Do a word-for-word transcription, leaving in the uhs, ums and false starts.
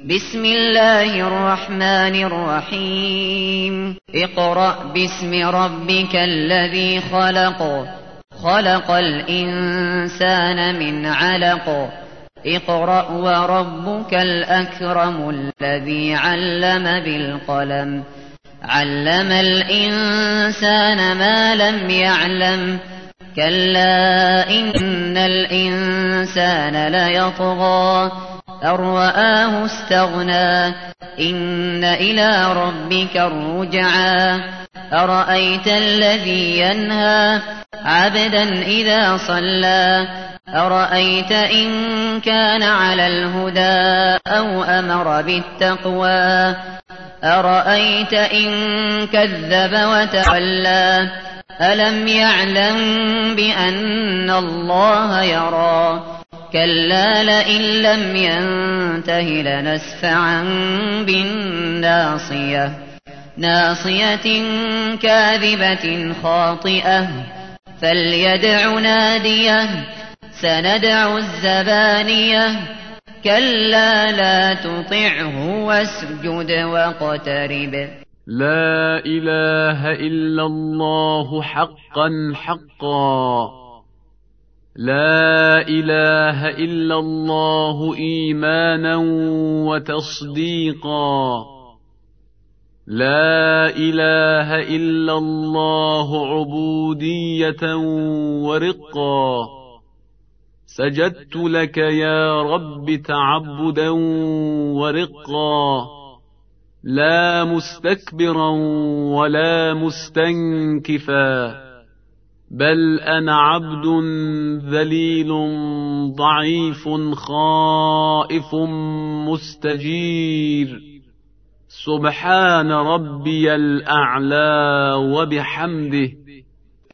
بسم الله الرحمن الرحيم اقرأ باسم ربك الذي خلق خلق الإنسان من علق اقرأ وربك الأكرم الذي علم بالقلم علم الإنسان ما لم يعلم كلا إن الإنسان ليطغى أن رآه استغنى إن إلى ربك الرجعى أرأيت الذي ينهى عبدا إذا صلى أرأيت إن كان على الهدى أو أمر بالتقوى أرأيت إن كذب وتولى ألم يعلم بأن الله يرى كلا لئن لم ينته لنسفعا بالناصية ناصية كاذبة خاطئة فليدع ناديه سندع الزبانية كلا لا تطعه واسجد واقترب. لا إله إلا الله حقا حقا لا إله إلا الله إيمانا وتصديقا لا إله إلا الله عبودية ورقا سجدت لك يا رب تعبدا ورقا لا مستكبرا ولا مستنكفا بل أنا عبد ذليل ضعيف خائف مستجير سبحان ربي الأعلى وبحمده